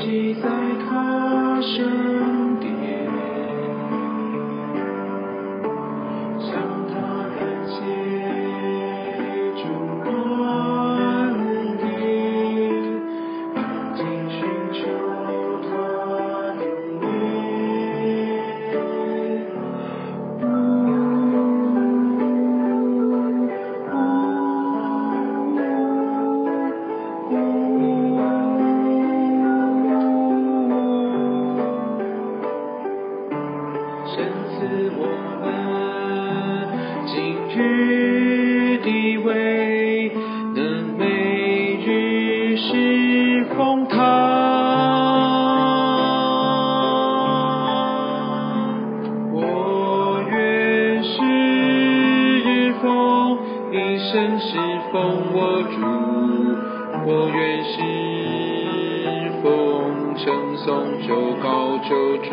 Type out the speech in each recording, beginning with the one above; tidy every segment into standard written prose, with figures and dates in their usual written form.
记在他身边，向他感谢主恩典，赶紧寻求他的面。神赐我们今日的位，能每日侍奉他。我愿侍奉，一生侍奉我主，我愿侍奉，称颂就高就主。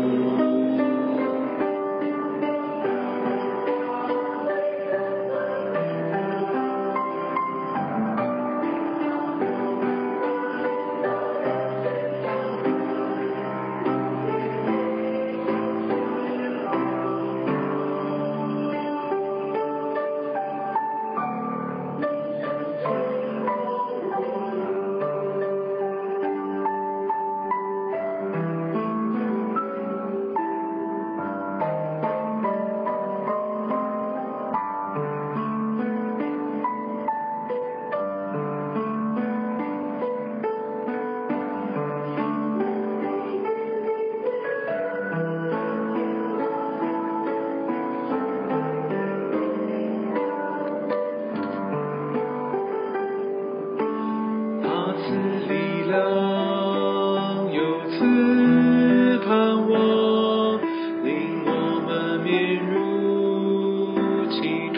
赐力量，又赐盼望，令我们面如己土。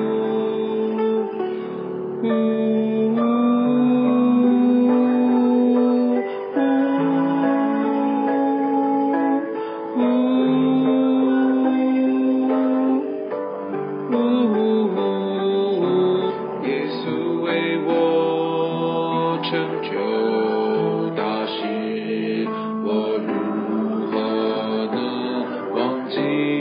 耶稣为我成就大事，我如何能忘记？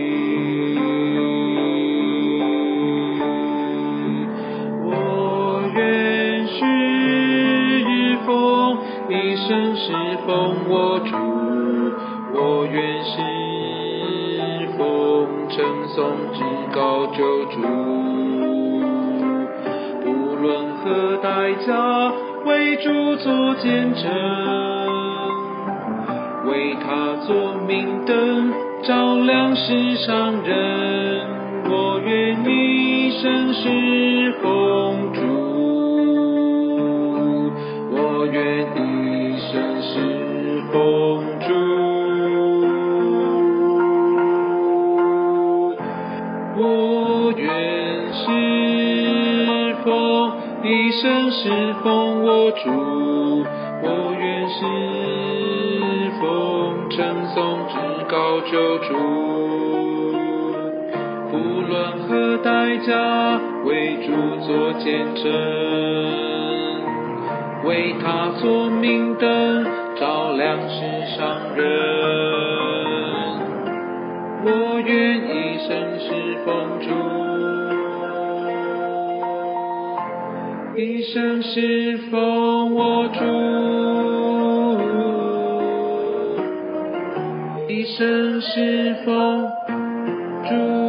我愿侍奉，一生侍奉我主，我愿侍奉，称颂至高救主。不论何代价，为主做见证，为他做明灯，照亮世上人。我愿一生侍奉主，我愿一生侍奉主，我愿侍奉，一生侍奉我主，我愿侍奉，称颂至高救主。不论何代价，为主做见证，为他做明灯，照亮世上人。我愿一生侍奉主，一生侍奉我主，一生侍奉主。